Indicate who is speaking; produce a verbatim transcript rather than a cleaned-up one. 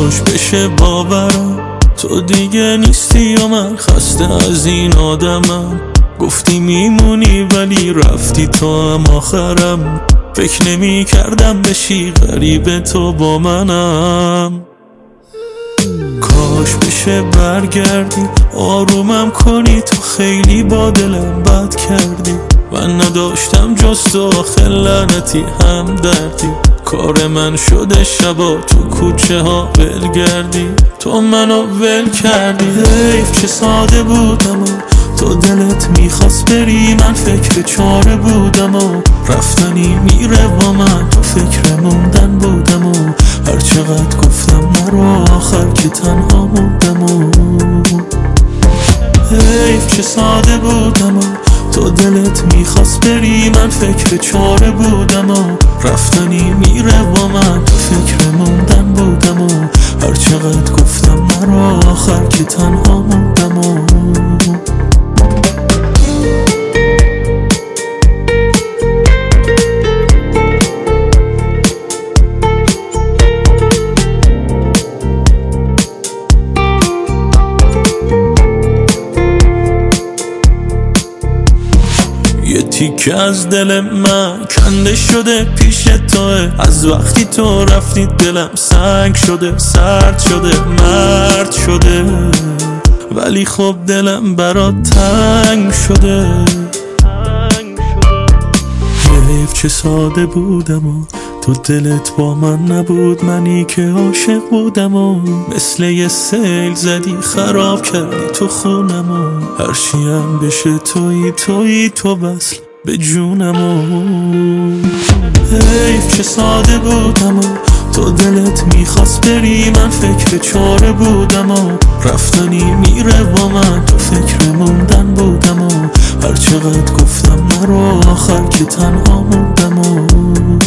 Speaker 1: کاش بشه باورم تو دیگه نیستی و من خسته از این آدمم. گفتی میمونی ولی رفتی تو هم آخرم. فکر نمی کردم بشی غریب تو با منم. کاش بشه برگردی آرومم کنی تو خیلی با دلم بد کردی. من نداشتم جز تو آخه لعنتی هم دردی. کار من شده شبا تو کوچه ها ولگردی. تو منو ول کردی. حیف چه ساده بودم و تو دلت میخواست بری. من فکر چاره بودم و رفتنی میره با من. تو فکر موندن بودم و هر چقدر گفتم نرو آخر که تنها موندم و حیف چه ساده بودم و تو دلت میخواست بری. من فکر چاره بودم و رفتنی میره با من. تو فکر موندن بودم و هر چقدر گفتم نرو آخر که تنها موندم و یه تیکه از دل من کنده شده پیش توه. از وقتی تو رفتی دلم سنگ شده، سرد شده، مرد شده. ولی خب دلم برات تنگ شده. حیف چه ساده بودم و تو دلت با من نبود. منی که عاشق بودم و مثل یه سیل زدی خراب کردی تو خونم و هر چی هم بشه تویی تویی تو وصل به جونم و حیف چه ساده بودم و تو دلت میخواست بری. من فکر چاره بودم و رفتنی میره با من. تو فکر موندن بودم و هر چقدر گفتم نرو آخر که تنها موندم و